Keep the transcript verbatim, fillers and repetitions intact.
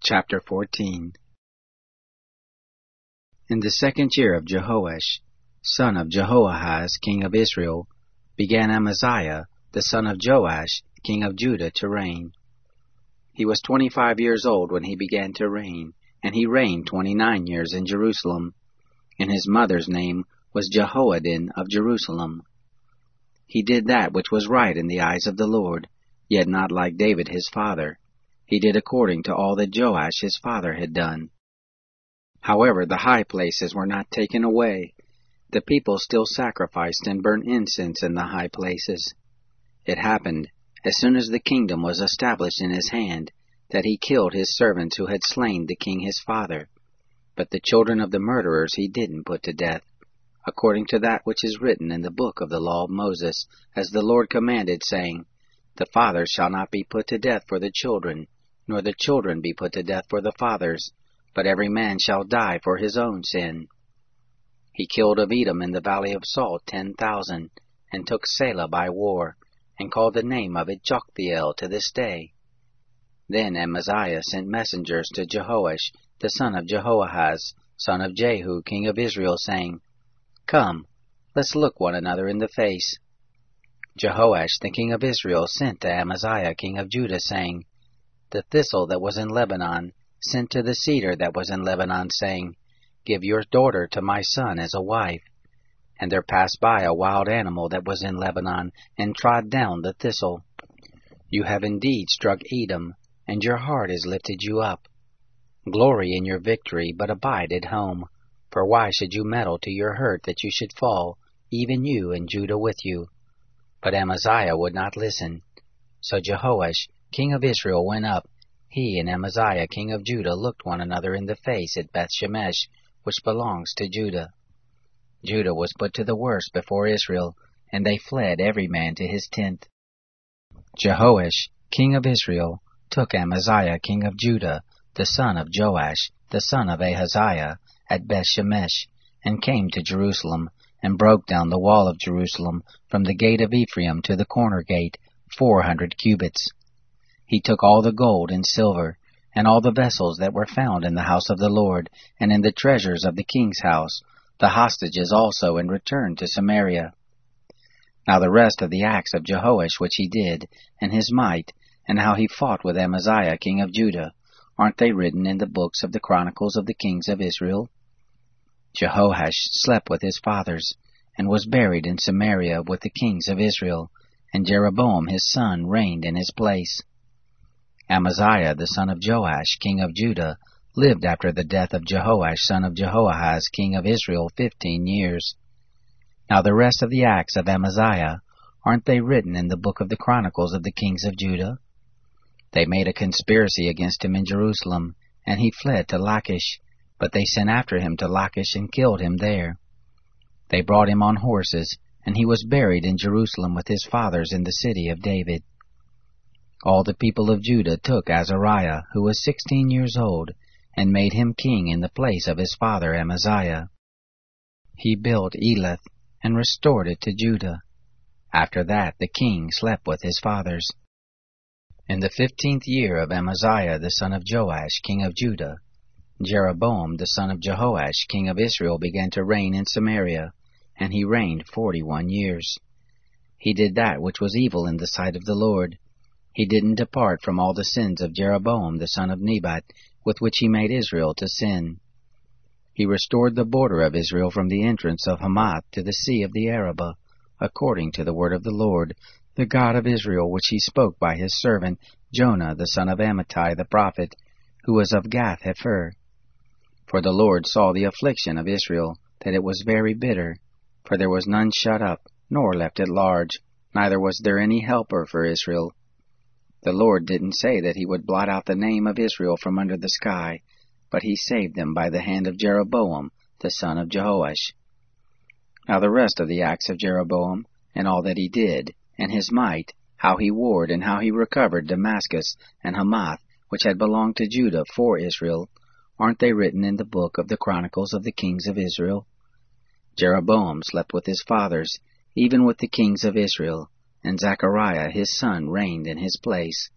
Chapter fourteen. In the second year of Jehoash, son of Jehoahaz, king of Israel, began Amaziah, the son of Joash, king of Judah, to reign. He was twenty-five years old when he began to reign, and he reigned twenty-nine years in Jerusalem. And his mother's name was Jehoaddin of Jerusalem. He did that which was right in the eyes of the Lord, yet not like David his father. He did according to all that Joash his father had done. However, the high places were not taken away. The people still sacrificed and burnt incense in the high places. It happened, as soon as the kingdom was established in his hand, that he killed his servants who had slain the king his father. But the children of the murderers he didn't put to death, according to that which is written in the book of the law of Moses, as the Lord commanded, saying, The fathers shall not be put to death for the children, nor the children be put to death for the fathers, but every man shall die for his own sin. He killed of Edom in the valley of Salt ten thousand, and took Selah by war, and called the name of it Joktheel to this day. Then Amaziah sent messengers to Jehoash, the son of Jehoahaz, son of Jehu, king of Israel, saying, Come, let's look one another in the face. Jehoash, the king of Israel, sent to Amaziah, king of Judah, saying, The thistle that was in Lebanon sent to the cedar that was in Lebanon, saying, Give your daughter to my son as a wife. And there passed by a wild animal that was in Lebanon, and trod down the thistle. You have indeed struck Edom, and your heart has lifted you up. Glory in your victory, but abide at home. For why should you meddle to your hurt that you should fall, even you and Judah with you? But Amaziah would not listen. So Jehoash, king of Israel, went up. He and Amaziah, king of Judah, looked one another in the face at Bethshemesh, which belongs to Judah. Judah was put to the worse before Israel, and they fled every man to his tent. Jehoash, king of Israel, took Amaziah, king of Judah, the son of Joash, the son of Ahaziah, at Bethshemesh, and came to Jerusalem, and broke down the wall of Jerusalem, from the gate of Ephraim to the corner gate, four hundred cubits. He took all the gold and silver, and all the vessels that were found in the house of the Lord, and in the treasures of the king's house, the hostages also, and returned to Samaria. Now the rest of the acts of Jehoash which he did, and his might, and how he fought with Amaziah king of Judah, aren't they written in the books of the chronicles of the kings of Israel? Jehoash slept with his fathers, and was buried in Samaria with the kings of Israel, and Jeroboam his son reigned in his place. Amaziah the son of Joash, king of Judah, lived after the death of Jehoash son of Jehoahaz, king of Israel, fifteen years. Now the rest of the acts of Amaziah, aren't they written in the book of the chronicles of the kings of Judah? They made a conspiracy against him in Jerusalem, and he fled to Lachish, but they sent after him to Lachish and killed him there. They brought him on horses, and he was buried in Jerusalem with his fathers in the city of David. All the people of Judah took Azariah, who was sixteen years old, and made him king in the place of his father Amaziah. He built Elath, and restored it to Judah. After that the king slept with his fathers. In the fifteenth year of Amaziah the son of Joash, king of Judah, Jeroboam the son of Jehoash, king of Israel, began to reign in Samaria, and he reigned forty-one years. He did that which was evil in the sight of the Lord. He didn't depart from all the sins of Jeroboam the son of Nebat, with which he made Israel to sin. He restored the border of Israel from the entrance of Hamath to the sea of the Arabah, according to the word of the Lord, the God of Israel, which he spoke by his servant Jonah the son of Amittai the prophet, who was of Gath-hepher. For the Lord saw the affliction of Israel, that it was very bitter, for there was none shut up, nor left at large, neither was there any helper for Israel. The Lord didn't say that he would blot out the name of Israel from under the sky, but he saved them by the hand of Jeroboam, the son of Jehoash. Now the rest of the acts of Jeroboam, and all that he did, and his might, how he warred, and how he recovered Damascus and Hamath, which had belonged to Judah for Israel, aren't they written in the book of the chronicles of the kings of Israel? Jeroboam slept with his fathers, even with the kings of Israel, and Zechariah his son reigned in his place.